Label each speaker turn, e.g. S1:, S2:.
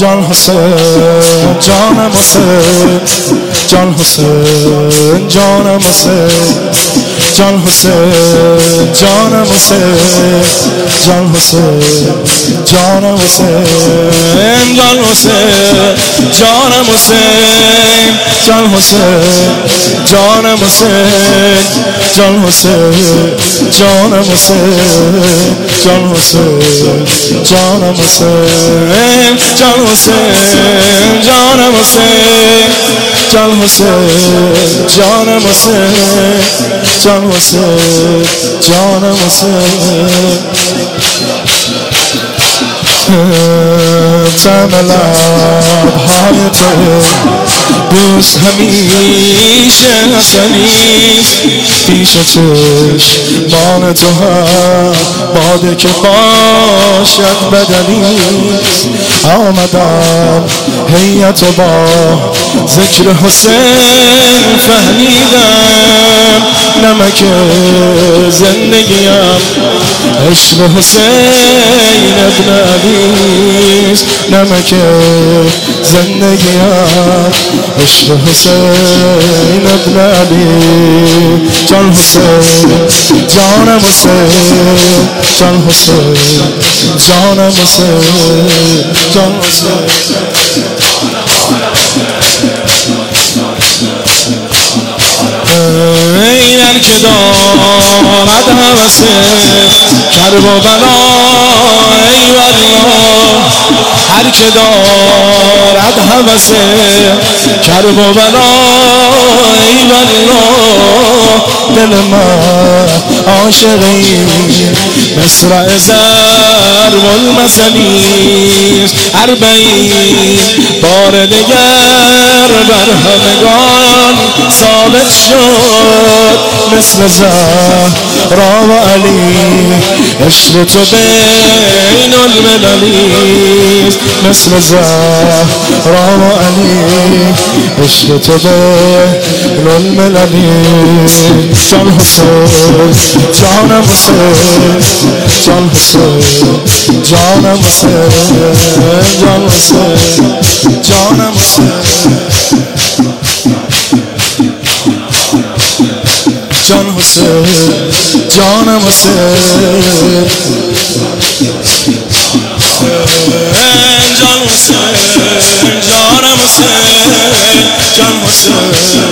S1: جان حسین جانم حسین جان حسین جانم حسین جان حسین جانم حسین جان حسین جانم حسین جان حسین جانم حسین جان حسین جانم حسین جان حسین جانم حسین جان حسین جانم حسین جان حسین جانم حسین جان حسین جانم حسین جان حسین جانم حسین تم لبهای تو دوست همیشه حسنی پیش چشمان تو هم باده که باشد بدنی آمدم هیئت و با ذکر حسین فهمیدم نمک زندگیم عشق حسین ابن علیست نمک زندگیم عشق حسین ابن علی جان حسین جانم حسین جان حسین جانم حسین جان حسین اینر که دارد هوسه کرب و بلا ای والله هر که دارد هوسه کرب و بلا ای والله دل من عاشقی مصرع ضرب المثلیست 40 بار دگر بر همگان ثابت شد مثل زهرا و علی عشق تو بین المللیست مثل زهرا و علی عشق تو بین المللیست جان حسین جانم حسین جان حسین جانم حسین جان حسین جانم حسین جان حسین جانم حسین جان حسین جانم حسین جان حسین